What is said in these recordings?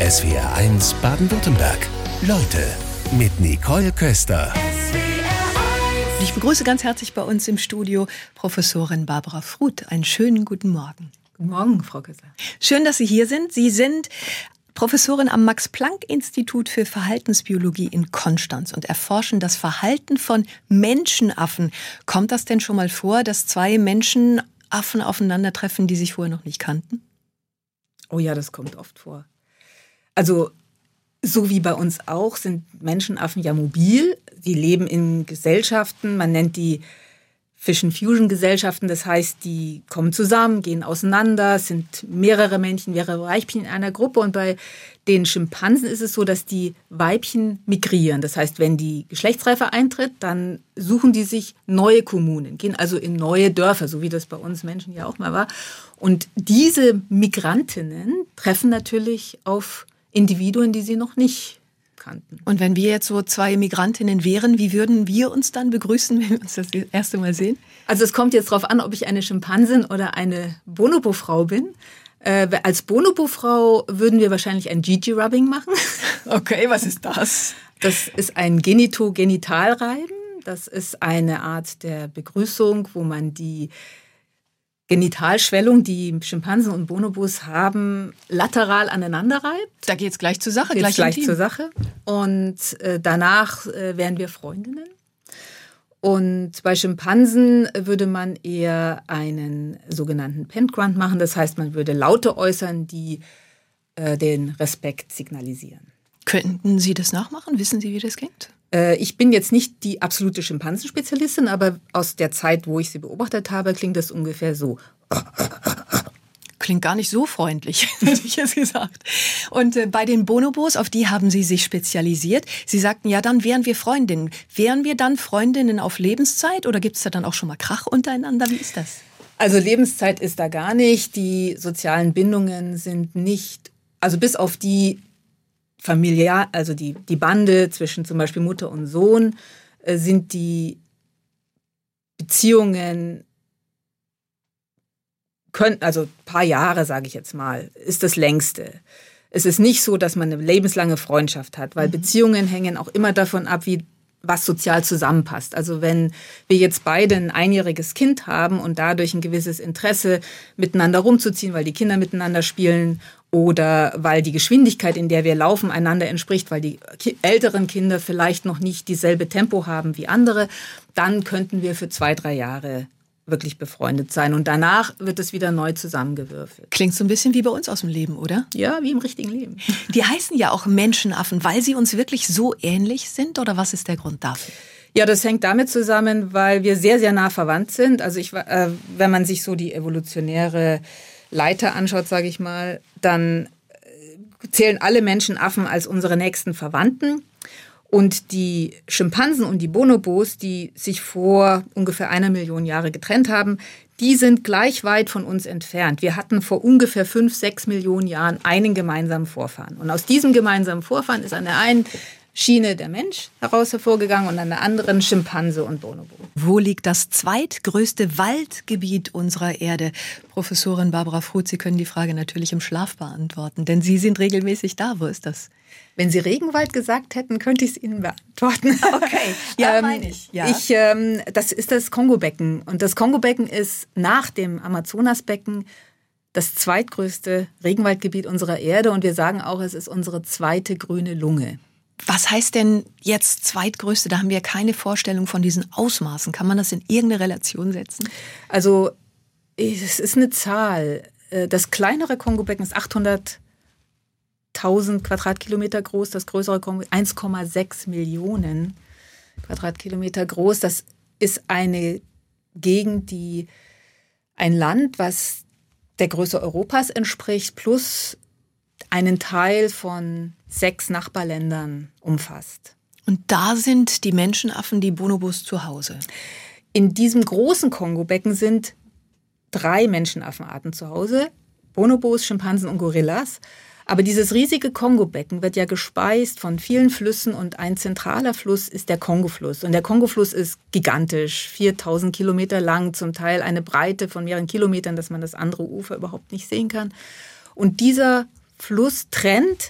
SWR1 Baden-Württemberg. Leute mit Nicole Köster. Ich begrüße ganz herzlich bei uns im Studio Professorin Barbara Fruth. Einen schönen guten Morgen. Guten Morgen, Frau Köster. Schön, dass Sie hier sind. Sie sind Professorin am Max-Planck-Institut für Verhaltensbiologie in Konstanz und erforschen das Verhalten von Menschenaffen. Kommt das denn schon mal vor, dass zwei Menschenaffen aufeinandertreffen, die sich vorher noch nicht kannten? Oh ja, das kommt oft vor. Also so wie bei uns auch sind Menschenaffen ja mobil. Die leben in Gesellschaften. Man nennt die Fission-Fusion-Gesellschaften. Das heißt, die kommen zusammen, gehen auseinander. Es sind mehrere Männchen, mehrere Weibchen in einer Gruppe. Und bei den Schimpansen ist es so, dass die Weibchen migrieren. Das heißt, wenn die Geschlechtsreife eintritt, dann suchen die sich neue Kommunen, gehen also in neue Dörfer, so wie das bei uns Menschen ja auch mal war. Und diese Migrantinnen treffen natürlich auf Individuen, die sie noch nicht kannten. Und wenn wir jetzt so zwei Migrantinnen wären, wie würden wir uns dann begrüßen, wenn wir uns das erste Mal sehen? Also es kommt jetzt darauf an, ob ich eine Schimpansin oder eine Bonobo-Frau bin. Als Bonobo-Frau würden wir wahrscheinlich ein Gigi-Rubbing machen. Okay, was ist das? Das ist ein Genitogenitalreiben. Das ist eine Art der Begrüßung, wo man die Genitalschwellung, die Schimpansen und Bonobos haben, lateral aneinander reibt. Da geht's gleich zur Sache, gleich zur Sache. Und danach wären wir Freundinnen. Und bei Schimpansen würde man eher einen sogenannten Pentgrunt machen. Das heißt, man würde Laute äußern, die den Respekt signalisieren. Könnten Sie das nachmachen? Wissen Sie, wie das klingt? Ich bin jetzt nicht die absolute Schimpansenspezialistin, aber aus der Zeit, wo ich sie beobachtet habe, klingt das ungefähr so. Klingt gar nicht so freundlich, hätte ich jetzt gesagt. Und bei den Bonobos, auf die haben Sie sich spezialisiert. Sie sagten, ja, dann wären wir Freundinnen. Wären wir dann Freundinnen auf Lebenszeit oder gibt es da dann auch schon mal Krach untereinander? Wie ist das? Also Lebenszeit ist da gar nicht. Die sozialen Bindungen sind nicht, also bis auf die familiär, also die Bande zwischen zum Beispiel Mutter und Sohn, sind die Beziehungen, also ein paar Jahre, sage ich jetzt mal, ist das längste. Es ist nicht so, dass man eine lebenslange Freundschaft hat, weil Beziehungen hängen auch immer davon ab, was sozial zusammenpasst. Also wenn wir jetzt beide ein einjähriges Kind haben und dadurch ein gewisses Interesse, miteinander rumzuziehen, weil die Kinder miteinander spielen oder weil die Geschwindigkeit, in der wir laufen, einander entspricht, weil die älteren Kinder vielleicht noch nicht dieselbe Tempo haben wie andere, dann könnten wir für 2-3 Jahre wirklich befreundet sein. Und danach wird es wieder neu zusammengewürfelt. Klingt so ein bisschen wie bei uns aus dem Leben, oder? Ja, wie im richtigen Leben. Die heißen ja auch Menschenaffen, weil sie uns wirklich so ähnlich sind, oder was ist der Grund dafür? Ja, das hängt damit zusammen, weil wir sehr, sehr nah verwandt sind. Also wenn man sich so die evolutionäre Leiter anschaut, sage ich mal, dann zählen alle Menschenaffen als unsere nächsten Verwandten. Und die Schimpansen und die Bonobos, die sich vor ungefähr 1 Million Jahre getrennt haben, die sind gleich weit von uns entfernt. Wir hatten vor ungefähr 5-6 Millionen Jahren einen gemeinsamen Vorfahren. Und aus diesem gemeinsamen Vorfahren ist an der einen Schiene der Mensch hervorgegangen und an der anderen Schimpanse und Bonobo. Wo liegt das zweitgrößte Waldgebiet unserer Erde? Professorin Barbara Fruth, Sie können die Frage natürlich im Schlaf beantworten, denn Sie sind regelmäßig da. Wo ist das? Wenn Sie Regenwald gesagt hätten, könnte ich es Ihnen beantworten. Okay, ja, meine ich. Ja. Das ist das Kongobecken. Und das Kongobecken ist nach dem Amazonasbecken das zweitgrößte Regenwaldgebiet unserer Erde. Und wir sagen auch, es ist unsere zweite grüne Lunge. Was heißt denn jetzt zweitgrößte? Da haben wir keine Vorstellung von diesen Ausmaßen. Kann man das in irgendeine Relation setzen? Also es ist eine Zahl. Das kleinere Kongobecken ist 800.000 Quadratkilometer groß. Das größere Kongo 1,6 Millionen Quadratkilometer groß. Das ist eine Gegend, ein Land, was der Größe Europas entspricht, plus einen Teil von 6 Nachbarländern umfasst. Und da sind die Menschenaffen, die Bonobos, zu Hause? In diesem großen Kongobecken sind 3 Menschenaffenarten zu Hause. Bonobos, Schimpansen und Gorillas. Aber dieses riesige Kongobecken wird ja gespeist von vielen Flüssen und ein zentraler Fluss ist der Kongofluss. Und der Kongofluss ist gigantisch, 4000 Kilometer lang, zum Teil eine Breite von mehreren Kilometern, dass man das andere Ufer überhaupt nicht sehen kann. Und dieser Fluss trennt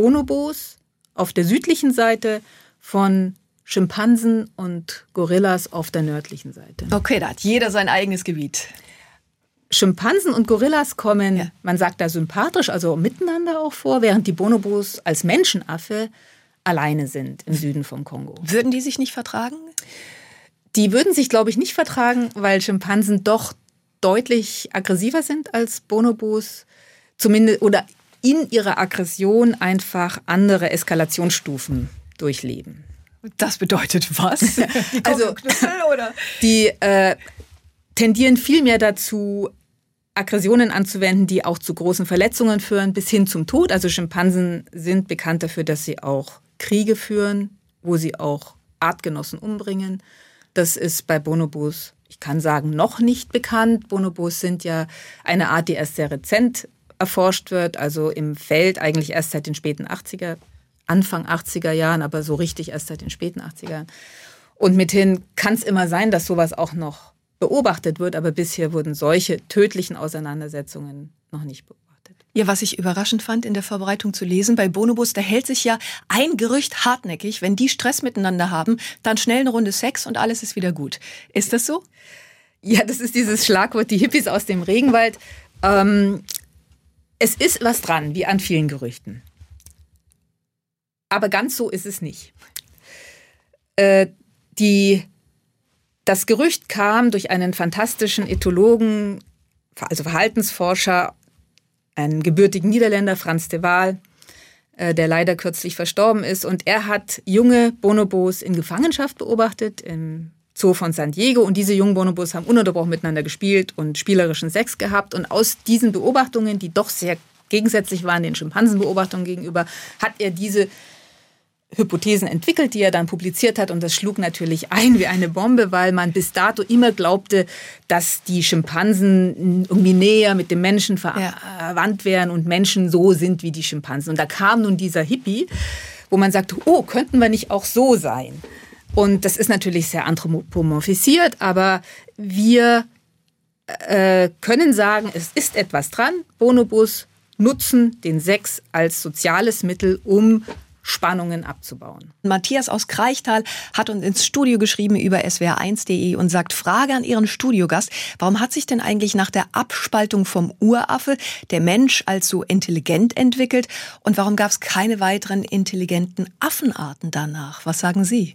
Bonobos auf der südlichen Seite von Schimpansen und Gorillas auf der nördlichen Seite. Okay, da hat jeder sein eigenes Gebiet. Schimpansen und Gorillas kommen, man sagt da sympatrisch, also miteinander auch vor, während die Bonobos als Menschenaffe alleine sind im Süden vom Kongo. Würden die sich nicht vertragen? Die würden sich, glaube ich, nicht vertragen, weil Schimpansen doch deutlich aggressiver sind als Bonobos, zumindest oder in ihrer Aggression einfach andere Eskalationsstufen durchleben. Das bedeutet was? Die also Knüppel, oder? Die tendieren viel mehr dazu, Aggressionen anzuwenden, die auch zu großen Verletzungen führen, bis hin zum Tod. Also Schimpansen sind bekannt dafür, dass sie auch Kriege führen, wo sie auch Artgenossen umbringen. Das ist bei Bonobos, ich kann sagen, noch nicht bekannt. Bonobos sind ja eine Art, die erst sehr rezent erforscht wird, also im Feld eigentlich erst seit den späten 80er, Anfang 80er Jahren, aber so richtig erst seit den späten 80er Jahren. Und mithin kann es immer sein, dass sowas auch noch beobachtet wird, aber bisher wurden solche tödlichen Auseinandersetzungen noch nicht beobachtet. Ja, was ich überraschend fand in der Vorbereitung zu lesen, bei Bonobos, da hält sich ja ein Gerücht hartnäckig, wenn die Stress miteinander haben, dann schnell eine Runde Sex und alles ist wieder gut. Ist das so? Ja, das ist dieses Schlagwort, die Hippies aus dem Regenwald. Es ist was dran, wie an vielen Gerüchten. Aber ganz so ist es nicht. Das Gerücht kam durch einen fantastischen Ethologen, also Verhaltensforscher, einen gebürtigen Niederländer, Frans de Waal, der leider kürzlich verstorben ist. Und er hat junge Bonobos in Gefangenschaft beobachtet im Zoo von San Diego. Und diese jungen Bonobos haben ununterbrochen miteinander gespielt und spielerischen Sex gehabt. Und aus diesen Beobachtungen, die doch sehr gegensätzlich waren den Schimpansenbeobachtungen gegenüber, hat er diese Hypothesen entwickelt, die er dann publiziert hat. Und das schlug natürlich ein wie eine Bombe, weil man bis dato immer glaubte, dass die Schimpansen irgendwie näher mit dem Menschen verwandt wären und Menschen so sind wie die Schimpansen. Und da kam nun dieser Hippie, wo man sagte, oh, könnten wir nicht auch so sein? Und das ist natürlich sehr anthropomorphisiert, aber wir können sagen, es ist etwas dran. Bonobos nutzen den Sex als soziales Mittel, um Spannungen abzubauen. Matthias aus Kraichtal hat uns ins Studio geschrieben über swr1.de und sagt, Frage an Ihren Studiogast, warum hat sich denn eigentlich nach der Abspaltung vom Uraffe der Mensch als so intelligent entwickelt und warum gab es keine weiteren intelligenten Affenarten danach? Was sagen Sie?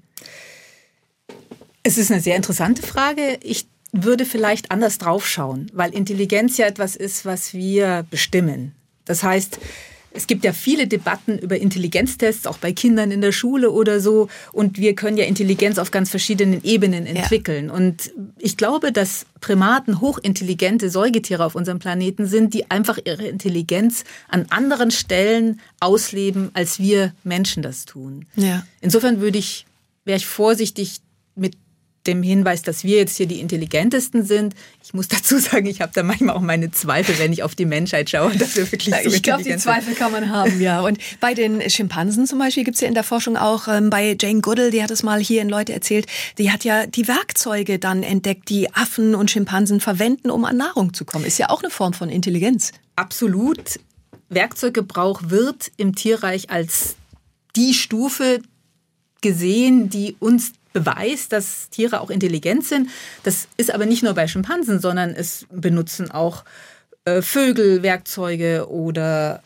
Es ist eine sehr interessante Frage. Ich würde vielleicht anders draufschauen, weil Intelligenz ja etwas ist, was wir bestimmen. Das heißt, es gibt ja viele Debatten über Intelligenztests, auch bei Kindern in der Schule oder so. Und wir können ja Intelligenz auf ganz verschiedenen Ebenen entwickeln. Ja. Und ich glaube, dass Primaten hochintelligente Säugetiere auf unserem Planeten sind, die einfach ihre Intelligenz an anderen Stellen ausleben, als wir Menschen das tun. Ja. Insofern wäre ich vorsichtig mit dem Hinweis, dass wir jetzt hier die Intelligentesten sind. Ich muss dazu sagen, ich habe da manchmal auch meine Zweifel, wenn ich auf die Menschheit schaue, dass wir wirklich so Ich glaube, die Zweifel kann man haben, ja. Und bei den Schimpansen zum Beispiel gibt es ja in der Forschung auch, bei Jane Goodall, die hat es mal hier in Leute erzählt, die hat ja die Werkzeuge dann entdeckt, die Affen und Schimpansen verwenden, um an Nahrung zu kommen. Ist ja auch eine Form von Intelligenz. Absolut. Werkzeuggebrauch wird im Tierreich als die Stufe gesehen, die uns beweist, dass Tiere auch intelligent sind. Das ist aber nicht nur bei Schimpansen, sondern es benutzen auch Vögel Werkzeuge oder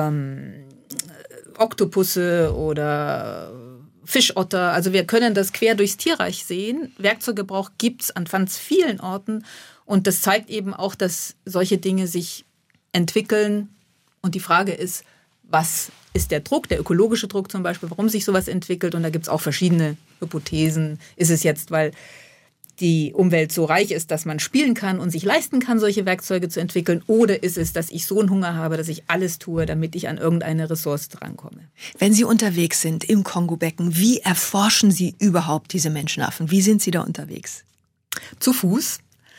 Oktopusse oder Fischotter. Also wir können das quer durchs Tierreich sehen. Werkzeuggebrauch gibt es an ganz vielen Orten. Und das zeigt eben auch, dass solche Dinge sich entwickeln. Und die Frage ist, was ist der Druck, der ökologische Druck zum Beispiel, warum sich sowas entwickelt? Und da gibt es auch verschiedene Hypothesen. Ist es jetzt, weil die Umwelt so reich ist, dass man spielen kann und sich leisten kann, solche Werkzeuge zu entwickeln? Oder ist es, dass ich so einen Hunger habe, dass ich alles tue, damit ich an irgendeine Ressource drankomme? Wenn Sie unterwegs sind im Kongo-Becken, wie erforschen Sie überhaupt diese Menschenaffen? Wie sind Sie da unterwegs? Zu Fuß.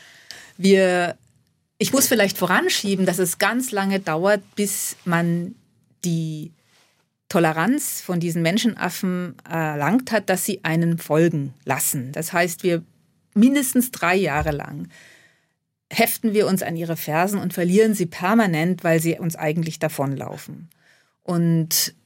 Ich muss vielleicht voranschieben, dass es ganz lange dauert, bis man die Toleranz von diesen Menschenaffen erlangt hat, dass sie einen folgen lassen. Das heißt, wir mindestens 3 Jahre lang heften wir uns an ihre Fersen und verlieren sie permanent, weil sie uns eigentlich davonlaufen. Und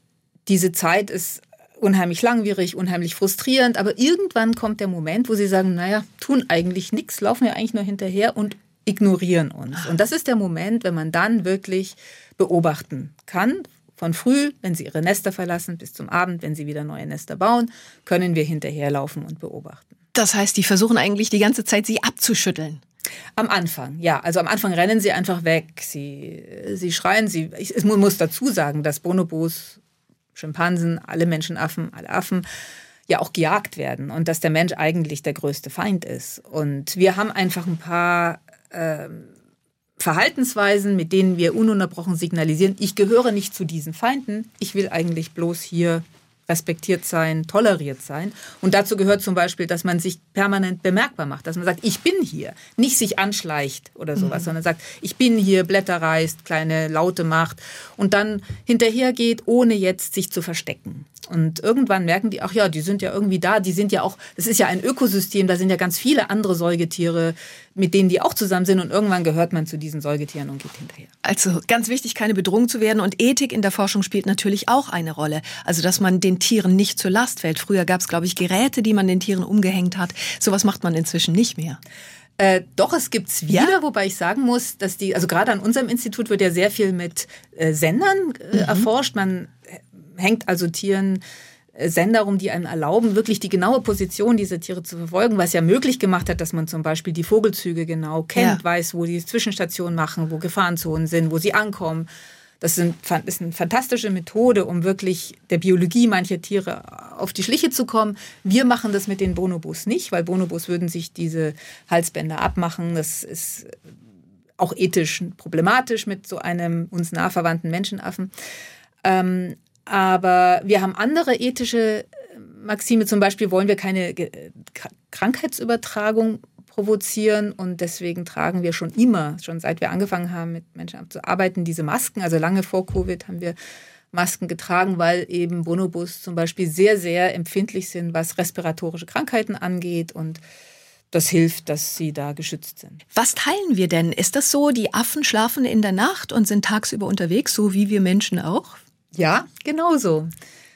Diese Zeit ist unheimlich langwierig, unheimlich frustrierend, aber irgendwann kommt der Moment, wo sie sagen, naja, tun eigentlich nichts, laufen ja eigentlich nur hinterher und ignorieren uns. Und das ist der Moment, wenn man dann wirklich beobachten kann. Von früh, wenn sie ihre Nester verlassen, bis zum Abend, wenn sie wieder neue Nester bauen, können wir hinterherlaufen und beobachten. Das heißt, die versuchen eigentlich die ganze Zeit, sie abzuschütteln. Am Anfang, ja. Also am Anfang rennen sie einfach weg. Sie schreien, ich muss dazu sagen, dass Bonobos, Schimpansen, alle Menschenaffen, alle Affen ja auch gejagt werden und dass der Mensch eigentlich der größte Feind ist. Und wir haben einfach ein paar Verhaltensweisen, mit denen wir ununterbrochen signalisieren, ich gehöre nicht zu diesen Feinden, ich will eigentlich bloß hier respektiert sein, toleriert sein. Und dazu gehört zum Beispiel, dass man sich permanent bemerkbar macht, dass man sagt, ich bin hier, nicht sich anschleicht oder sowas, sondern sagt, ich bin hier, Blätter reißt, kleine Laute macht und dann hinterhergeht, ohne jetzt sich zu verstecken. Und irgendwann merken die, ach ja, die sind ja irgendwie da, die sind ja auch, das ist ja ein Ökosystem, da sind ja ganz viele andere Säugetiere, mit denen die auch zusammen sind und irgendwann gehört man zu diesen Säugetieren und geht hinterher. Also ganz wichtig, keine Bedrohung zu werden und Ethik in der Forschung spielt natürlich auch eine Rolle. Also dass man den Tieren nicht zur Last fällt. Früher gab es, glaube ich, Geräte, die man den Tieren umgehängt hat. Sowas macht man inzwischen nicht mehr. Doch, es gibt's wieder, ja? Wobei ich sagen muss, dass also gerade an unserem Institut wird ja sehr viel mit Sendern erforscht. Man hängt also Tieren Sender rum, die einem erlauben, wirklich die genaue Position dieser Tiere zu verfolgen, was ja möglich gemacht hat, dass man zum Beispiel die Vogelzüge genau kennt, weiß, wo die Zwischenstationen machen, wo Gefahrenzonen sind, wo sie ankommen. Das ist eine fantastische Methode, um wirklich der Biologie mancher Tiere auf die Schliche zu kommen. Wir machen das mit den Bonobos nicht, weil Bonobos würden sich diese Halsbänder abmachen. Das ist auch ethisch problematisch mit so einem uns nah verwandten Menschenaffen. Aber wir haben andere ethische Maxime. Zum Beispiel wollen wir keine Krankheitsübertragung provozieren und deswegen tragen wir schon seit wir angefangen haben, mit Menschen zu arbeiten, diese Masken. Also lange vor Covid haben wir Masken getragen, weil eben Bonobos zum Beispiel sehr, sehr empfindlich sind, was respiratorische Krankheiten angeht und das hilft, dass sie da geschützt sind. Was teilen wir denn? Ist das so, die Affen schlafen in der Nacht und sind tagsüber unterwegs, so wie wir Menschen auch? Ja, genauso.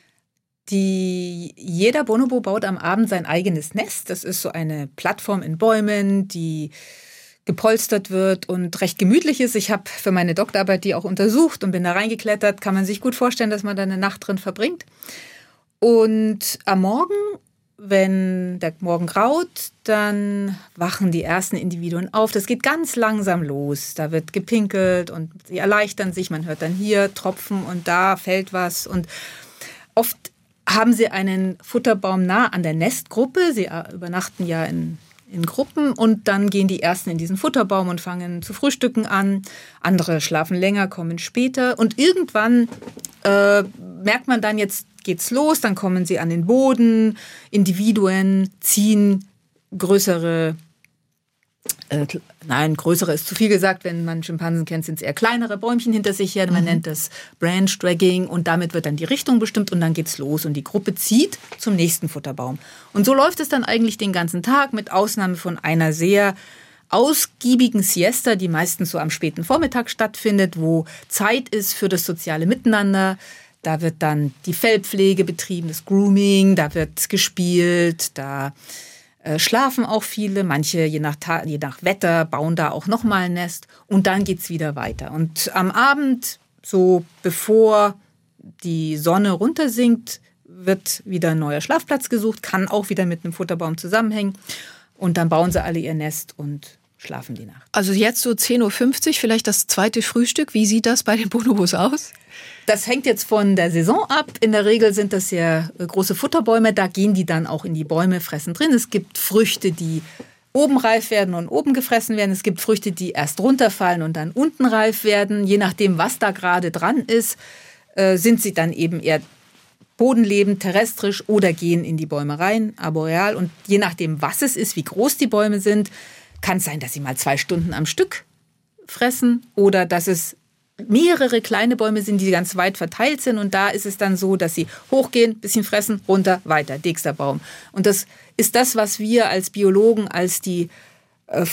Jeder Bonobo baut am Abend sein eigenes Nest. Das ist so eine Plattform in Bäumen, die gepolstert wird und recht gemütlich ist. Ich habe für meine Doktorarbeit die auch untersucht und bin da reingeklettert. Kann man sich gut vorstellen, dass man da eine Nacht drin verbringt. Und am Morgen, wenn der Morgen graut, dann wachen die ersten Individuen auf. Das geht ganz langsam los. Da wird gepinkelt und sie erleichtern sich. Man hört dann hier Tropfen und da fällt was. Und oft haben sie einen Futterbaum nah an der Nestgruppe. Sie übernachten ja in Gruppen und dann gehen die Ersten in diesen Futterbaum und fangen zu frühstücken an. Andere schlafen länger, kommen später. Und irgendwann merkt man dann, jetzt geht's los, dann kommen sie an den Boden. Individuen ziehen größere ist zu viel gesagt, wenn man Schimpansen kennt, sind es eher kleinere Bäumchen hinter sich her. Man nennt das Branch Dragging und damit wird dann die Richtung bestimmt und dann geht's los und die Gruppe zieht zum nächsten Futterbaum. Und so läuft es dann eigentlich den ganzen Tag mit Ausnahme von einer sehr ausgiebigen Siesta, die meistens so am späten Vormittag stattfindet, wo Zeit ist für das soziale Miteinander. Da wird dann die Fellpflege betrieben, das Grooming, da wird gespielt, da schlafen auch viele, manche je nach Wetter bauen da auch nochmal ein Nest und dann geht's wieder weiter. Und am Abend, so bevor die Sonne runtersinkt, wird wieder ein neuer Schlafplatz gesucht, kann auch wieder mit einem Futterbaum zusammenhängen und dann bauen sie alle ihr Nest und schlafen die Nacht. Also jetzt so 10.50 Uhr, vielleicht das zweite Frühstück. Wie sieht das bei den Bonobos aus? Das hängt jetzt von der Saison ab. In der Regel sind das sehr große Futterbäume. Da gehen die dann auch in die Bäume, fressen drin. Es gibt Früchte, die oben reif werden und oben gefressen werden. Es gibt Früchte, die erst runterfallen und dann unten reif werden. Je nachdem, was da gerade dran ist, sind sie dann eben eher bodenlebend, terrestrisch oder gehen in die Bäume rein, arboreal. Und je nachdem, was es ist, wie groß die Bäume sind, kann es sein, dass sie mal 2 Stunden am Stück fressen oder dass es mehrere kleine Bäume sind, die ganz weit verteilt sind. Und da ist es dann so, dass sie hochgehen, bisschen fressen, runter, weiter, nächster Baum. Und das ist das, was wir als Biologen als die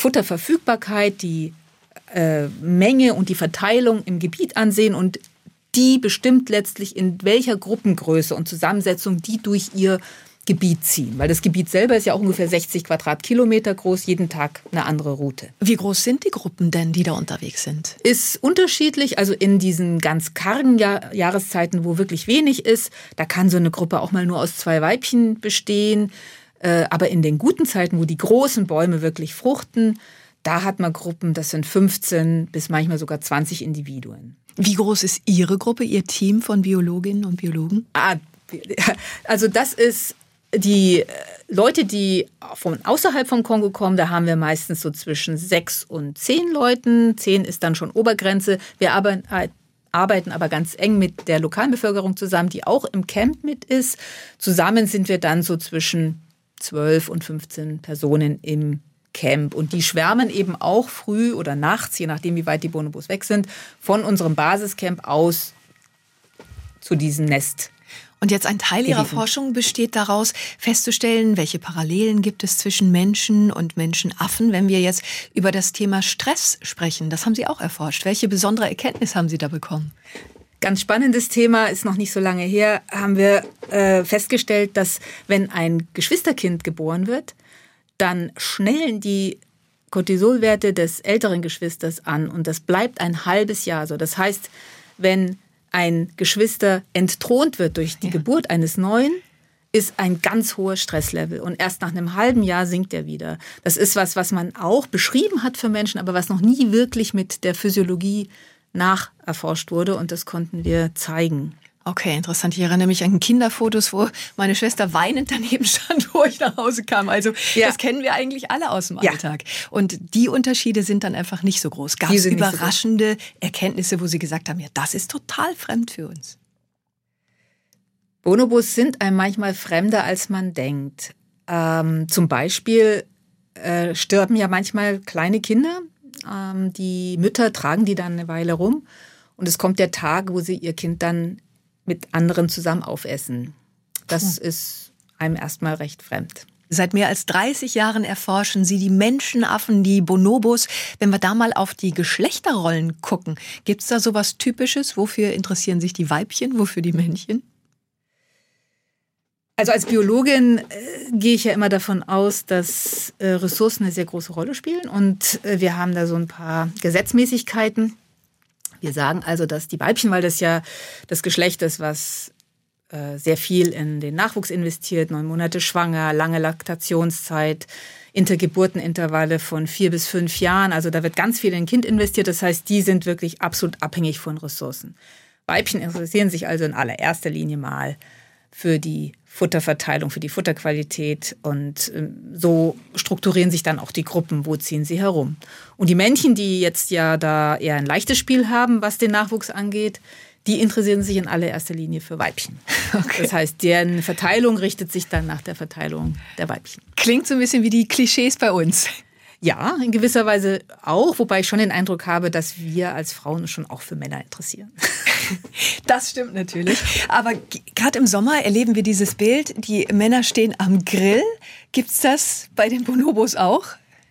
Futterverfügbarkeit, die Menge und die Verteilung im Gebiet ansehen. Und die bestimmt letztlich, in welcher Gruppengröße und Zusammensetzung die durch ihr Gebiet ziehen. Weil das Gebiet selber ist ja auch ungefähr 60 Quadratkilometer groß, jeden Tag eine andere Route. Wie groß sind die Gruppen denn, die da unterwegs sind? Ist unterschiedlich, also in diesen ganz kargen Jahreszeiten, wo wirklich wenig ist, da kann so eine Gruppe auch mal nur aus 2 Weibchen bestehen. Aber in den guten Zeiten, wo die großen Bäume wirklich fruchten, da hat man Gruppen, das sind 15 bis manchmal sogar 20 Individuen. Wie groß ist Ihre Gruppe, Ihr Team von Biologinnen und Biologen? Also das ist die Leute, die von außerhalb vom Kongo kommen, da haben wir meistens so zwischen 6 und 10 Leuten. 10 ist dann schon Obergrenze. Wir arbeiten aber ganz eng mit der lokalen Bevölkerung zusammen, die auch im Camp mit ist. Zusammen sind wir dann so zwischen 12 und 15 Personen im Camp. Und die schwärmen eben auch früh oder nachts, je nachdem wie weit die Bonobos weg sind, von unserem Basiscamp aus zu diesem Nest. Und jetzt ein Teil Ihrer Forschung besteht daraus, festzustellen, welche Parallelen gibt es zwischen Menschen und Menschenaffen, wenn wir jetzt über das Thema Stress sprechen. Das haben Sie auch erforscht. Welche besondere Erkenntnis haben Sie da bekommen? Ganz spannendes Thema, ist noch nicht so lange her, haben wir festgestellt, dass wenn ein Geschwisterkind geboren wird, dann schnellen die Cortisolwerte des älteren Geschwisters an und das bleibt ein halbes Jahr so. Das heißt, wenn ein Geschwister entthront wird durch die Geburt eines neuen, ist ein ganz hohes Stresslevel. Und erst nach einem halben Jahr sinkt er wieder. Das ist was man auch beschrieben hat für Menschen, aber was noch nie wirklich mit der Physiologie nacherforscht wurde. Und das konnten wir zeigen. Okay, interessant. Ich erinnere mich an Kinderfotos, wo meine Schwester weinend daneben stand, wo ich nach Hause kam. Also das kennen wir eigentlich alle aus dem Alltag. Und die Unterschiede sind dann einfach nicht so groß. Gab es überraschende Erkenntnisse, wo Sie gesagt haben, ja, das ist total fremd für uns? Bonobos sind einem manchmal fremder, als man denkt. Zum Beispiel sterben ja manchmal kleine Kinder. Die Mütter tragen die dann eine Weile rum. Und es kommt der Tag, wo sie ihr Kind dann mit anderen zusammen aufessen. Das ist einem erstmal recht fremd. Seit mehr als 30 Jahren erforschen Sie die Menschenaffen, die Bonobos. Wenn wir da mal auf die Geschlechterrollen gucken, gibt es da sowas Typisches? Wofür interessieren sich die Weibchen, wofür die Männchen? Also als Biologin gehe ich ja immer davon aus, dass Ressourcen eine sehr große Rolle spielen. Und wir haben da so ein paar Gesetzmäßigkeiten. Wir sagen also, dass die Weibchen, weil das ja das Geschlecht ist, was sehr viel in den Nachwuchs investiert, 9 Monate schwanger, lange Laktationszeit, Intergeburtenintervalle von 4 bis 5 Jahren. Also da wird ganz viel in ein Kind investiert. Das heißt, die sind wirklich absolut abhängig von Ressourcen. Weibchen interessieren sich also in allererster Linie mal für die Futterverteilung, für die Futterqualität und so strukturieren sich dann auch die Gruppen, wo ziehen sie herum. Und die Männchen, die jetzt ja da eher ein leichtes Spiel haben, was den Nachwuchs angeht, die interessieren sich in allererster Linie für Weibchen. Okay. Das heißt, deren Verteilung richtet sich dann nach der Verteilung der Weibchen. Klingt so ein bisschen wie die Klischees bei uns. Ja, in gewisser Weise auch, wobei ich schon den Eindruck habe, dass wir als Frauen uns schon auch für Männer interessieren. Das stimmt natürlich. Aber gerade im Sommer erleben wir dieses Bild, die Männer stehen am Grill. Gibt's das bei den Bonobos auch?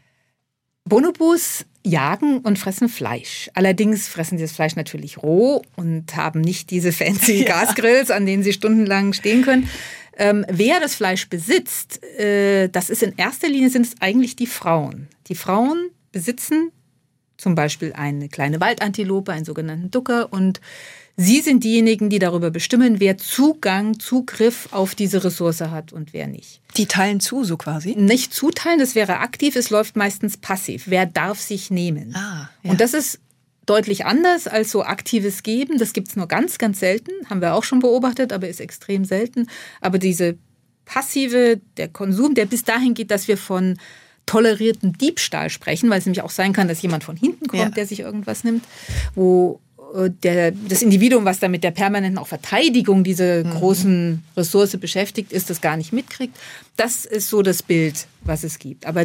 Bonobos jagen und fressen Fleisch. Allerdings fressen sie das Fleisch natürlich roh und haben nicht diese fancy Gasgrills, an denen sie stundenlang stehen können. Wer das Fleisch besitzt, das ist in erster Linie sind es eigentlich die Frauen. Die Frauen besitzen zum Beispiel eine kleine Waldantilope, einen sogenannten Ducker, und sie sind diejenigen, die darüber bestimmen, wer Zugriff auf diese Ressource hat und wer nicht. Die teilen zu, so quasi? Nicht zuteilen, das wäre aktiv, es läuft meistens passiv. Wer darf sich nehmen? Ja. Und das ist deutlich anders als so aktives Geben. Das gibt es nur ganz, ganz selten. Haben wir auch schon beobachtet, aber ist extrem selten. Aber diese passive, der Konsum, der bis dahin geht, dass wir von tolerierten Diebstahl sprechen, weil es nämlich auch sein kann, dass jemand von hinten kommt, der sich irgendwas nimmt, wo das Individuum, was da mit der permanenten auch Verteidigung dieser großen Ressource beschäftigt ist, das gar nicht mitkriegt. Das ist so das Bild, was es gibt. Aber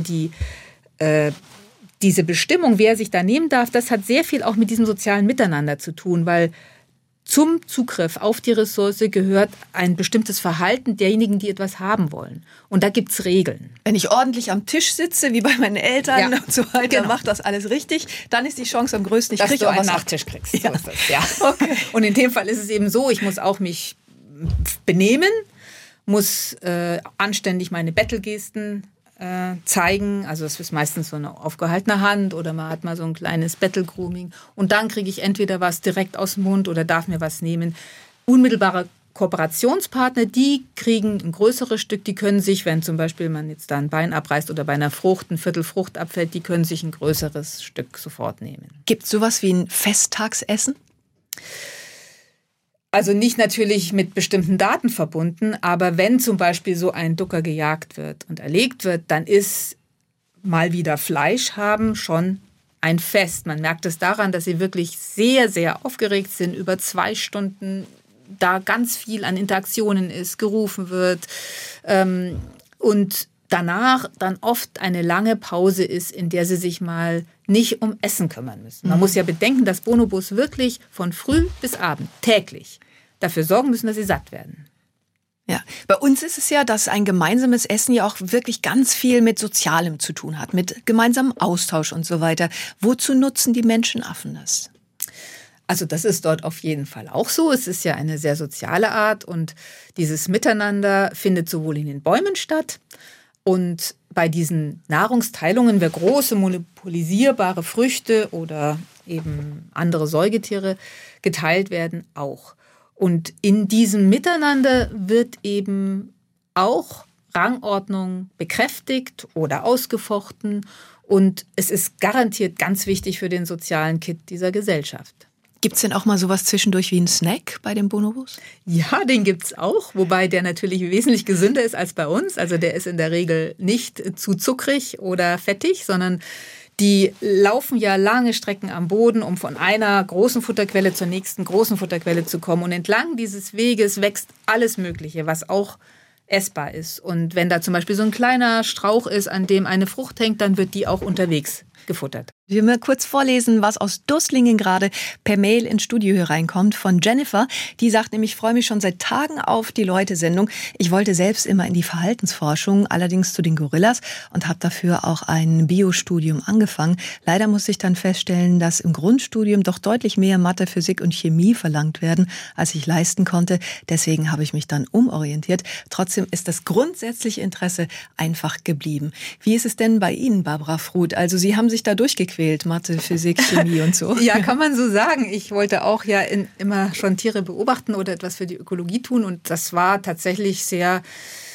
diese Bestimmung, wer sich da nehmen darf, das hat sehr viel auch mit diesem sozialen Miteinander zu tun, weil zum Zugriff auf die Ressource gehört ein bestimmtes Verhalten derjenigen, die etwas haben wollen. Und da gibt es Regeln. Wenn ich ordentlich am Tisch sitze, wie bei meinen Eltern und so weiter, mache das alles richtig, dann ist die Chance am größten, dass du einen Nachtisch kriegst. Ja. So ist das, ja. Okay. Und in dem Fall ist es eben so, ich muss auch mich benehmen, muss anständig meine Bettelgesten zeigen. Also es ist meistens so eine aufgehaltene Hand oder man hat mal so ein kleines Bettelgrooming. Und dann kriege ich entweder was direkt aus dem Mund oder darf mir was nehmen. Unmittelbare Kooperationspartner, die kriegen ein größeres Stück. Die können sich, wenn zum Beispiel man jetzt da ein Bein abreißt oder bei einer Frucht ein Viertel Frucht abfällt, die können sich ein größeres Stück sofort nehmen. Gibt es sowas wie ein Festtagsessen? Also nicht natürlich mit bestimmten Daten verbunden, aber wenn zum Beispiel so ein Ducker gejagt wird und erlegt wird, dann ist mal wieder Fleisch haben schon ein Fest. Man merkt es daran, dass sie wirklich sehr, sehr aufgeregt sind, über 2 Stunden da ganz viel an Interaktionen ist, gerufen wird und danach dann oft eine lange Pause ist, in der sie sich mal nicht um Essen kümmern müssen. Man muss ja bedenken, dass Bonobos wirklich von früh bis abend täglich dafür sorgen müssen, dass sie satt werden. Ja, bei uns ist es ja, dass ein gemeinsames Essen ja auch wirklich ganz viel mit Sozialem zu tun hat, mit gemeinsamem Austausch und so weiter. Wozu nutzen die Menschenaffen das? Also das ist dort auf jeden Fall auch so. Es ist ja eine sehr soziale Art und dieses Miteinander findet sowohl in den Bäumen statt und bei diesen Nahrungsteilungen, wer große monopolisierbare Früchte oder eben andere Säugetiere geteilt werden, auch. Und in diesem Miteinander wird eben auch Rangordnung bekräftigt oder ausgefochten und es ist garantiert ganz wichtig für den sozialen Kit dieser Gesellschaft. Gibt es denn auch mal sowas zwischendurch wie einen Snack bei den Bonobos? Ja, den gibt's auch, wobei der natürlich wesentlich gesünder ist als bei uns. Also der ist in der Regel nicht zu zuckrig oder fettig, sondern die laufen ja lange Strecken am Boden, um von einer großen Futterquelle zur nächsten großen Futterquelle zu kommen. Und entlang dieses Weges wächst alles Mögliche, was auch essbar ist. Und wenn da zum Beispiel so ein kleiner Strauch ist, an dem eine Frucht hängt, dann wird die auch unterwegs gefuttert. Ich will mal kurz vorlesen, was aus Dusslingen gerade per Mail ins Studio hier reinkommt von Jennifer. Die sagt nämlich, ich freue mich schon seit Tagen auf die Leute-Sendung. Ich wollte selbst immer in die Verhaltensforschung, allerdings zu den Gorillas und habe dafür auch ein Biostudium angefangen. Leider musste ich dann feststellen, dass im Grundstudium doch deutlich mehr Mathe, Physik und Chemie verlangt werden, als ich leisten konnte. Deswegen habe ich mich dann umorientiert. Trotzdem ist das grundsätzliche Interesse einfach geblieben. Wie ist es denn bei Ihnen, Barbara Fruth? Also Sie haben sich da durchgequält, Mathe, Physik, Chemie und so. Ja, kann man so sagen. Ich wollte auch ja immer schon Tiere beobachten oder etwas für die Ökologie tun und das war tatsächlich sehr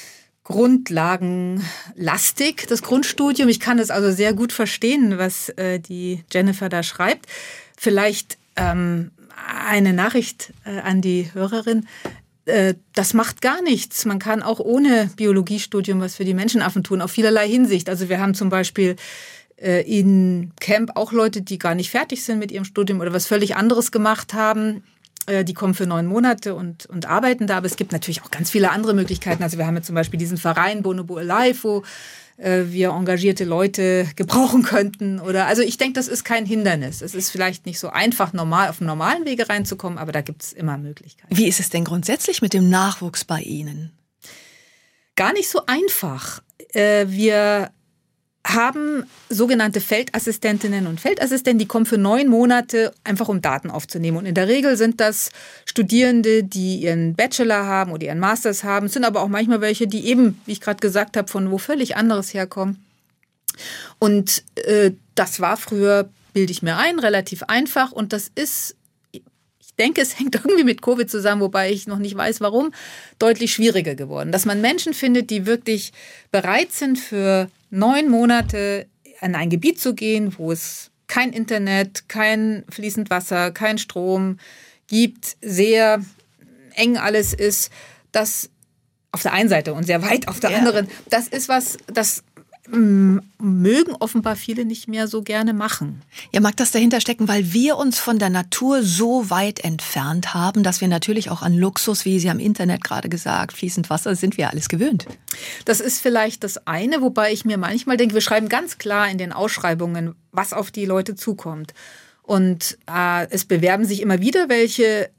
grundlagenlastig, das Grundstudium. Ich kann es also sehr gut verstehen, was die Jennifer da schreibt. Vielleicht eine Nachricht an die Hörerin. Das macht gar nichts. Man kann auch ohne Biologiestudium was für die Menschenaffen tun, auf vielerlei Hinsicht. Also wir haben zum Beispiel in Camp auch Leute, die gar nicht fertig sind mit ihrem Studium oder was völlig anderes gemacht haben. Die kommen für 9 Monate und arbeiten da. Aber es gibt natürlich auch ganz viele andere Möglichkeiten. Also wir haben jetzt zum Beispiel diesen Verein Bonobo Alive, wo wir engagierte Leute gebrauchen könnten. Also ich denke, das ist kein Hindernis. Es ist vielleicht nicht so einfach, auf dem normalen Wege reinzukommen, aber da gibt es immer Möglichkeiten. Wie ist es denn grundsätzlich mit dem Nachwuchs bei Ihnen? Gar nicht so einfach. Wir haben sogenannte Feldassistentinnen und Feldassistenten, die kommen für 9 Monate, einfach um Daten aufzunehmen. Und in der Regel sind das Studierende, die ihren Bachelor haben oder ihren Masters haben. Es sind aber auch manchmal welche, die eben, wie ich gerade gesagt habe, von wo völlig anderes herkommen. Und das war früher, bilde ich mir ein, relativ einfach. Und das ist, ich denke, es hängt irgendwie mit Covid zusammen, wobei ich noch nicht weiß, warum, deutlich schwieriger geworden. Dass man Menschen findet, die wirklich bereit sind, für 9 Monate in ein Gebiet zu gehen, wo es kein Internet, kein fließend Wasser, kein Strom gibt, sehr eng alles ist, das auf der einen Seite und sehr weit auf der anderen, das ist was, das mögen offenbar viele nicht mehr so gerne machen. Ja, mag das dahinter stecken, weil wir uns von der Natur so weit entfernt haben, dass wir natürlich auch an Luxus, wie Sie am Internet gerade gesagt, fließend Wasser, sind wir alles gewöhnt. Das ist vielleicht das eine, wobei ich mir manchmal denke, wir schreiben ganz klar in den Ausschreibungen, was auf die Leute zukommt. Und es bewerben sich immer wieder welche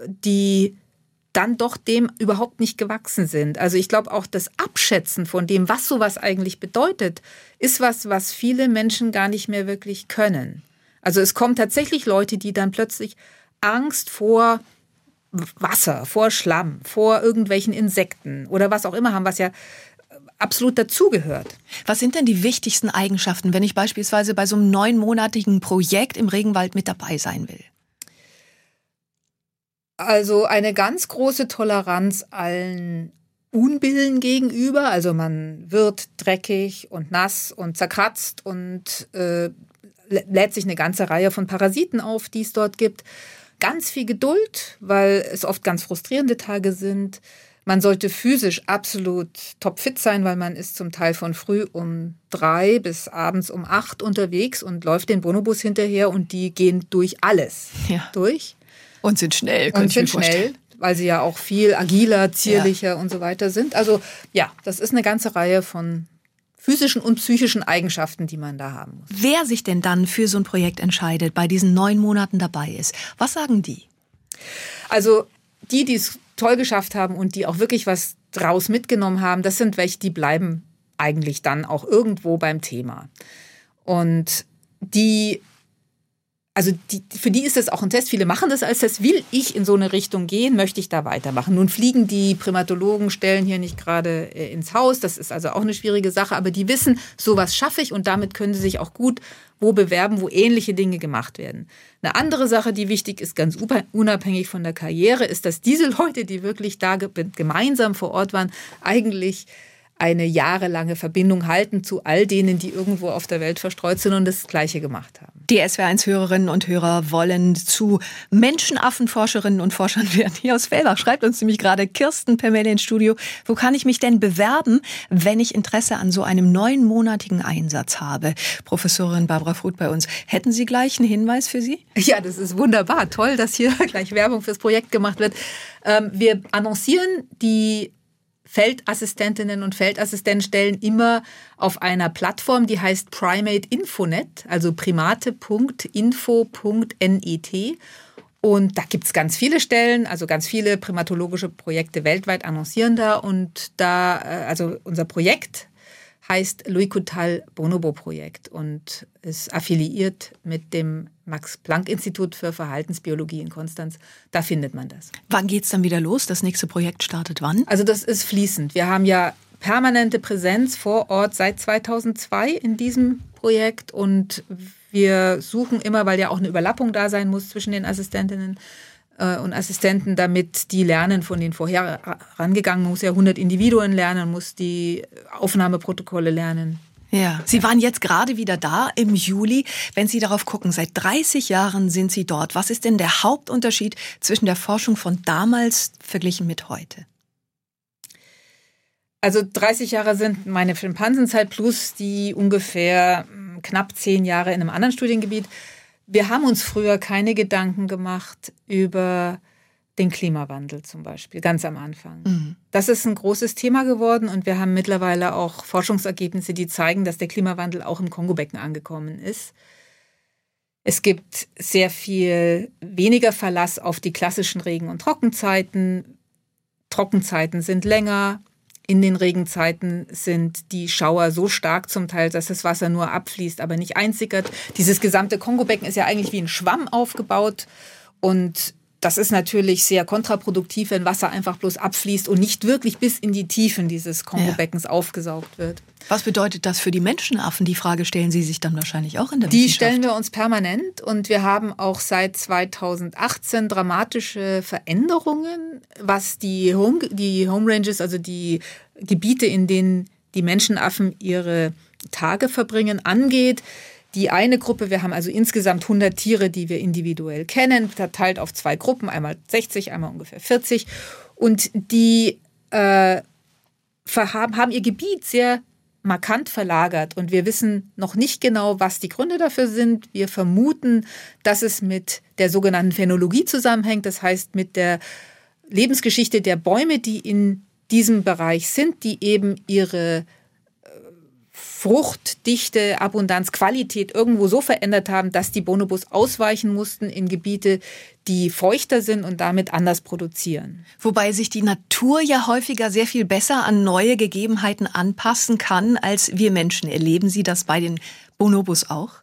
die dann doch dem überhaupt nicht gewachsen sind. Also ich glaube auch das Abschätzen von dem, was sowas eigentlich bedeutet, ist was viele Menschen gar nicht mehr wirklich können. Also es kommen tatsächlich Leute, die dann plötzlich Angst vor Wasser, vor Schlamm, vor irgendwelchen Insekten oder was auch immer haben, was ja absolut dazugehört. Was sind denn die wichtigsten Eigenschaften, wenn ich beispielsweise bei so einem 9-monatigen Projekt im Regenwald mit dabei sein will? Also eine ganz große Toleranz allen Unbillen gegenüber. Also man wird dreckig und nass und zerkratzt und lädt sich eine ganze Reihe von Parasiten auf, die es dort gibt. Ganz viel Geduld, weil es oft ganz frustrierende Tage sind. Man sollte physisch absolut topfit sein, weil man ist zum Teil von früh um 3 bis abends um 8 unterwegs und läuft den Bonobos hinterher und die gehen durch alles durch. Und sind schnell, weil sie ja auch viel agiler, zierlicher und so weiter sind. Also ja, das ist eine ganze Reihe von physischen und psychischen Eigenschaften, die man da haben muss. Wer sich denn dann für so ein Projekt entscheidet, bei diesen 9 Monaten dabei ist, was sagen die? Also die es toll geschafft haben und die auch wirklich was draus mitgenommen haben, das sind welche, die bleiben eigentlich dann auch irgendwo beim Thema. Und für die ist das auch ein Test. Viele machen das als Test. Will ich in so eine Richtung gehen? Möchte ich da weitermachen? Nun fliegen die Primatologen, stellen hier nicht gerade ins Haus. Das ist also auch eine schwierige Sache. Aber die wissen, sowas schaffe ich und damit können sie sich auch gut wo bewerben, wo ähnliche Dinge gemacht werden. Eine andere Sache, die wichtig ist, ganz unabhängig von der Karriere, ist, dass diese Leute, die wirklich da gemeinsam vor Ort waren, eigentlich eine jahrelange Verbindung halten zu all denen, die irgendwo auf der Welt verstreut sind und das Gleiche gemacht haben. Die SWR1-Hörerinnen und Hörer wollen zu Menschenaffenforscherinnen und Forschern werden. Hier aus Fellbach schreibt uns nämlich gerade Kirsten per Mail ins Studio. Wo kann ich mich denn bewerben, wenn ich Interesse an so einem 9-monatigen Einsatz habe? Professorin Barbara Fruth bei uns. Hätten Sie gleich einen Hinweis für Sie? Ja, das ist wunderbar. Toll, dass hier gleich Werbung fürs Projekt gemacht wird. Wir annoncieren die Feldassistentinnen und Feldassistenzstellen immer auf einer Plattform, die heißt Primate Infonet, also primate.info.net. Und da gibt es ganz viele Stellen, also ganz viele primatologische Projekte weltweit annoncieren da. Und also unser Projekt heißt Louis Coutal Bonobo Projekt und ist affiliiert mit dem Max-Planck-Institut für Verhaltensbiologie in Konstanz. Da findet man das. Wann geht's dann wieder los? Das nächste Projekt startet wann? Also das ist fließend. Wir haben ja permanente Präsenz vor Ort seit 2002 in diesem Projekt und wir suchen immer, weil ja auch eine Überlappung da sein muss zwischen den Assistentinnen und Assistenten, damit die lernen von den vorher rangegangen. Man muss ja 100 Individuen lernen, muss die Aufnahmeprotokolle lernen. Ja, Sie waren jetzt gerade wieder da im Juli. Wenn Sie darauf gucken, seit 30 Jahren sind Sie dort. Was ist denn der Hauptunterschied zwischen der Forschung von damals verglichen mit heute? Also 30 Jahre sind meine Schimpansenzeit plus die ungefähr knapp 10 Jahre in einem anderen Studiengebiet. Wir haben uns früher keine Gedanken gemacht über den Klimawandel zum Beispiel, ganz am Anfang. Mhm. Das ist ein großes Thema geworden und wir haben mittlerweile auch Forschungsergebnisse, die zeigen, dass der Klimawandel auch im Kongobecken angekommen ist. Es gibt sehr viel weniger Verlass auf die klassischen Regen- und Trockenzeiten. Trockenzeiten sind länger. In den Regenzeiten sind die Schauer so stark zum Teil, dass das Wasser nur abfließt, aber nicht einsickert. Dieses gesamte Kongobecken ist ja eigentlich wie ein Schwamm aufgebaut und das ist natürlich sehr kontraproduktiv, wenn Wasser einfach bloß abfließt und nicht wirklich bis in die Tiefen dieses Kongobeckens aufgesaugt wird. Was bedeutet das für die Menschenaffen? Die Frage stellen Sie sich dann wahrscheinlich auch in der Die Wissenschaft. stellen wir uns permanent und wir haben auch seit 2018 dramatische Veränderungen, was die Home Ranges, also die Gebiete, in denen die Menschenaffen ihre Tage verbringen, angeht. Die eine Gruppe, wir haben also insgesamt 100 Tiere, die wir individuell kennen, verteilt auf 2 Gruppen, einmal 60, einmal ungefähr 40. Und die haben ihr Gebiet sehr markant verlagert. Und wir wissen noch nicht genau, was die Gründe dafür sind. Wir vermuten, dass es mit der sogenannten Phänologie zusammenhängt, das heißt mit der Lebensgeschichte der Bäume, die in diesem Bereich sind, die eben ihre Fruchtdichte, Abundanz, Qualität irgendwo so verändert haben, dass die Bonobos ausweichen mussten in Gebiete, die feuchter sind und damit anders produzieren. Wobei sich die Natur ja häufiger sehr viel besser an neue Gegebenheiten anpassen kann, als wir Menschen. Erleben Sie das bei den Bonobos auch?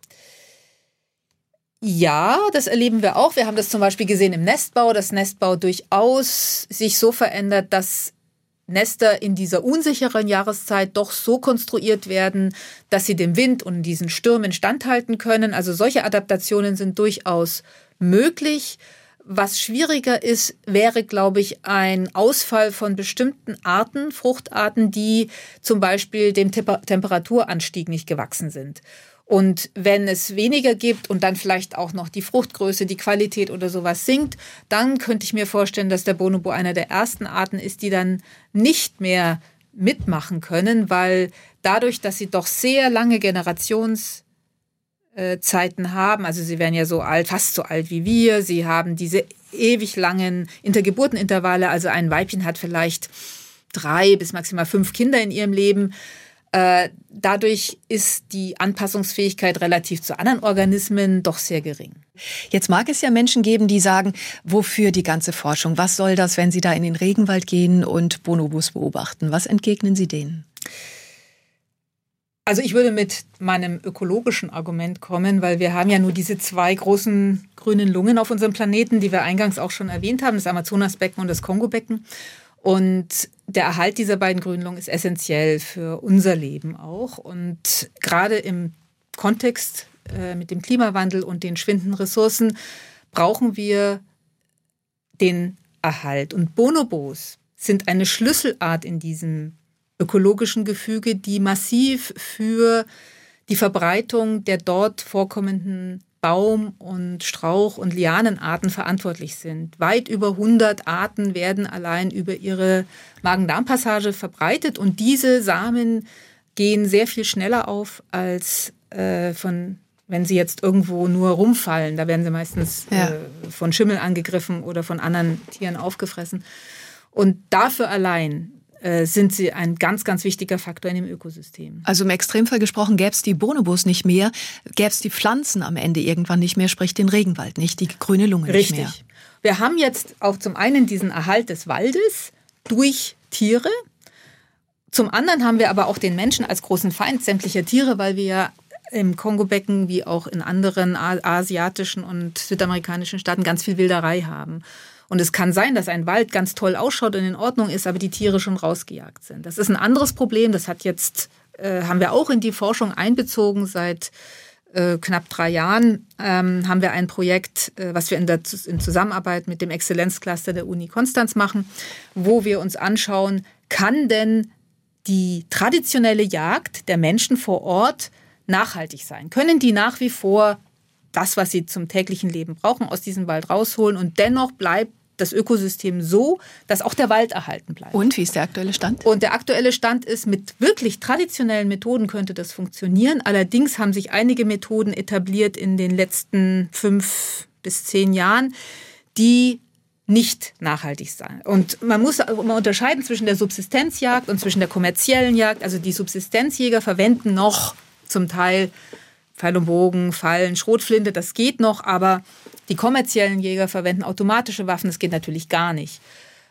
Ja, das erleben wir auch. Wir haben das zum Beispiel gesehen im Nestbau, dass Nestbau durchaus sich so verändert, dass Nester in dieser unsicheren Jahreszeit doch so konstruiert werden, dass sie dem Wind und diesen Stürmen standhalten können. Also solche Adaptationen sind durchaus möglich. Was schwieriger ist, wäre, glaube ich, ein Ausfall von bestimmten Arten, Fruchtarten, die zum Beispiel dem Temperaturanstieg nicht gewachsen sind. Und wenn es weniger gibt und dann vielleicht auch noch die Fruchtgröße, die Qualität oder sowas sinkt, dann könnte ich mir vorstellen, dass der Bonobo einer der ersten Arten ist, die dann nicht mehr mitmachen können, weil dadurch, dass sie doch sehr lange Generationszeiten haben, also sie werden ja so alt, fast so alt wie wir, sie haben diese ewig langen Intergeburtenintervalle, also ein Weibchen hat vielleicht 3 bis maximal 5 Kinder in ihrem Leben. Dadurch ist die Anpassungsfähigkeit relativ zu anderen Organismen doch sehr gering. Jetzt mag es ja Menschen geben, die sagen, wofür die ganze Forschung? Was soll das, wenn Sie da in den Regenwald gehen und Bonobos beobachten? Was entgegnen Sie denen? Also ich würde mit meinem ökologischen Argument kommen, weil wir haben ja nur diese 2 großen grünen Lungen auf unserem Planeten, die wir eingangs auch schon erwähnt haben, das Amazonasbecken und das Kongobecken. Und der Erhalt dieser beiden Grünlungen ist essentiell für unser Leben auch. Und gerade im Kontext mit dem Klimawandel und den schwindenden Ressourcen brauchen wir den Erhalt. Und Bonobos sind eine Schlüsselart in diesem ökologischen Gefüge, die massiv für die Verbreitung der dort vorkommenden Baum- und Strauch- und Lianenarten verantwortlich sind. Weit über 100 Arten werden allein über ihre Magen-Darm-Passage verbreitet und diese Samen gehen sehr viel schneller auf als wenn sie jetzt irgendwo nur rumfallen. Da werden sie meistens von Schimmel angegriffen oder von anderen Tieren aufgefressen. Und dafür allein sind sie ein ganz, ganz wichtiger Faktor in dem Ökosystem. Also im Extremfall gesprochen, gäbe es die Bonobos nicht mehr, gäbe es die Pflanzen am Ende irgendwann nicht mehr, sprich den Regenwald nicht, die grüne Lunge nicht mehr. Richtig. Wir haben jetzt auch zum einen diesen Erhalt des Waldes durch Tiere. Zum anderen haben wir aber auch den Menschen als großen Feind sämtlicher Tiere, weil wir ja im Kongobecken wie auch in anderen asiatischen und südamerikanischen Staaten ganz viel Wilderei haben. Und es kann sein, dass ein Wald ganz toll ausschaut und in Ordnung ist, aber die Tiere schon rausgejagt sind. Das ist ein anderes Problem. Das haben wir auch in die Forschung einbezogen. Seit knapp 3 Jahren haben wir ein Projekt, was wir in Zusammenarbeit mit dem Exzellenzcluster der Uni Konstanz machen, wo wir uns anschauen, kann denn die traditionelle Jagd der Menschen vor Ort nachhaltig sein? Können die nach wie vor das, was sie zum täglichen Leben brauchen, aus diesem Wald rausholen und dennoch bleibt das Ökosystem so, dass auch der Wald erhalten bleibt. Und wie ist der aktuelle Stand? Und der aktuelle Stand ist, mit wirklich traditionellen Methoden könnte das funktionieren. Allerdings haben sich einige Methoden etabliert in den letzten 5 bis 10 Jahren, die nicht nachhaltig sein. Und man muss immer unterscheiden zwischen der Subsistenzjagd und zwischen der kommerziellen Jagd. Also die Subsistenzjäger verwenden noch zum Teil Pfeil und Bogen, Fallen, Schrotflinte, das geht noch, aber die kommerziellen Jäger verwenden automatische Waffen, das geht natürlich gar nicht.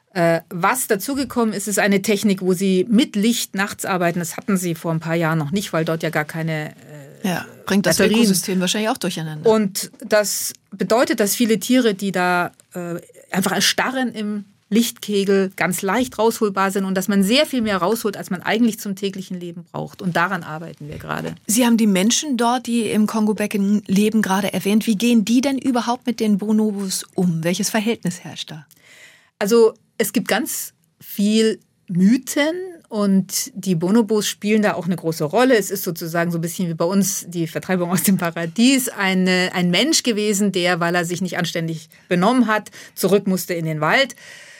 Was dazugekommen ist, ist eine Technik, wo sie mit Licht nachts arbeiten. Das hatten sie vor ein paar Jahren noch nicht, weil dort ja gar keine bringt das Batterien. Ökosystem wahrscheinlich auch durcheinander. Und das bedeutet, dass viele Tiere, die da einfach erstarren im Lichtkegel, ganz leicht rausholbar sind und dass man sehr viel mehr rausholt, als man eigentlich zum täglichen Leben braucht. Und daran arbeiten wir gerade. Sie haben die Menschen dort, die im Kongobecken leben, gerade erwähnt. Wie gehen die denn überhaupt mit den Bonobos um? Welches Verhältnis herrscht da? Also es gibt ganz viel Mythen und die Bonobos spielen da auch eine große Rolle. Es ist sozusagen so ein bisschen wie bei uns die Vertreibung aus dem Paradies. Ein Mensch gewesen, der, weil er sich nicht anständig benommen hat, zurück musste in den Wald.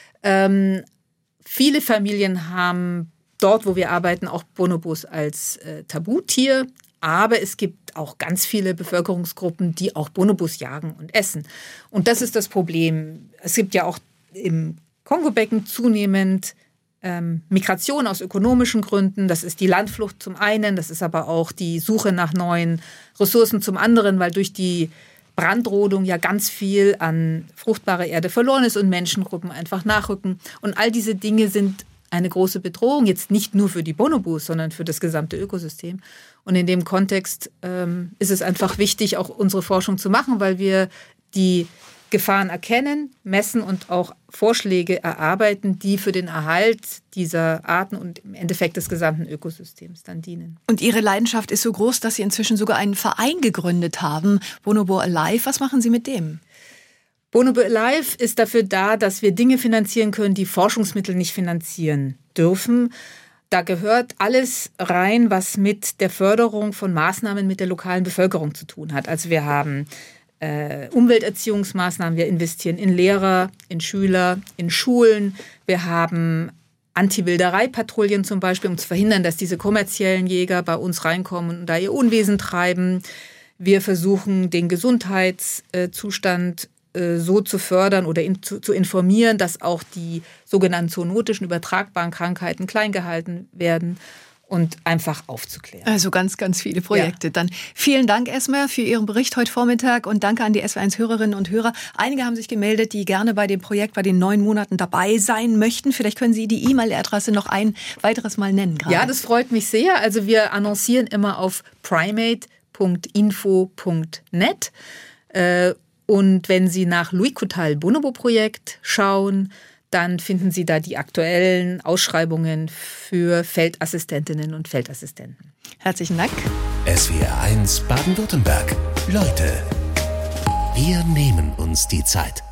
Viele Familien haben dort, wo wir arbeiten, auch Bonobos als Tabutier. Aber es gibt auch ganz viele Bevölkerungsgruppen, die auch Bonobos jagen und essen. Und das ist das Problem. Es gibt ja auch im Kongobecken zunehmend Migration aus ökonomischen Gründen, das ist die Landflucht zum einen, das ist aber auch die Suche nach neuen Ressourcen zum anderen, weil durch die Brandrodung ja ganz viel an fruchtbarer Erde verloren ist und Menschengruppen einfach nachrücken. Und all diese Dinge sind eine große Bedrohung, jetzt nicht nur für die Bonobos, sondern für das gesamte Ökosystem. Und in dem Kontext ist es einfach wichtig, auch unsere Forschung zu machen, weil wir die Gefahren erkennen, messen und auch Vorschläge erarbeiten, die für den Erhalt dieser Arten und im Endeffekt des gesamten Ökosystems dann dienen. Und Ihre Leidenschaft ist so groß, dass Sie inzwischen sogar einen Verein gegründet haben, Bonobo Alive. Was machen Sie mit dem? Bonobo Alive ist dafür da, dass wir Dinge finanzieren können, die Forschungsmittel nicht finanzieren dürfen. Da gehört alles rein, was mit der Förderung von Maßnahmen mit der lokalen Bevölkerung zu tun hat. Also wir haben Umwelterziehungsmaßnahmen, wir investieren in Lehrer, in Schüler, in Schulen. Wir haben Anti-Wilderei-Patrouillen zum Beispiel, um zu verhindern, dass diese kommerziellen Jäger bei uns reinkommen und da ihr Unwesen treiben. Wir versuchen, den Gesundheitszustand so zu fördern oder zu informieren, dass auch die sogenannten zoonotischen übertragbaren Krankheiten klein gehalten werden und einfach aufzuklären. Also ganz, ganz viele Projekte. Ja. Dann vielen Dank, Esma, für Ihren Bericht heute Vormittag und danke an die SW1-Hörerinnen und Hörer. Einige haben sich gemeldet, die gerne bei dem Projekt, bei den 9 Monaten dabei sein möchten. Vielleicht können Sie die E-Mail-Adresse noch ein weiteres Mal nennen gerade. Ja, das freut mich sehr. Also wir annoncieren immer auf primate.info.net. Und wenn Sie nach Louis Coutal Bonobo Projekt schauen, dann finden Sie da die aktuellen Ausschreibungen für Feldassistentinnen und Feldassistenten. Herzlichen Dank. SWR1 Baden-Württemberg. Leute, wir nehmen uns die Zeit.